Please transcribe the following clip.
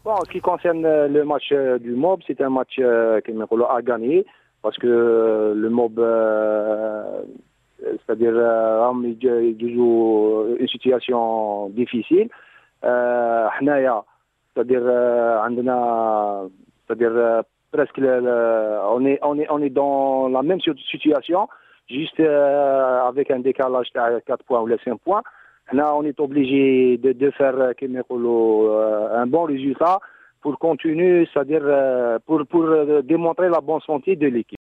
Bon, en ce qui concerne le match du MOB, c'est un match à gagner parce que le MOB, c'est-à-dire il joue une situation difficile. حنايا c'est-à-dire عندنا c'est-à-dire presque on est dans la même situation, juste avec un décalage de 4 points ou 5 points. Là, on est obligé de faire un bon résultat pour continuer, c'est-à-dire pour démontrer la bonne santé de l'équipe.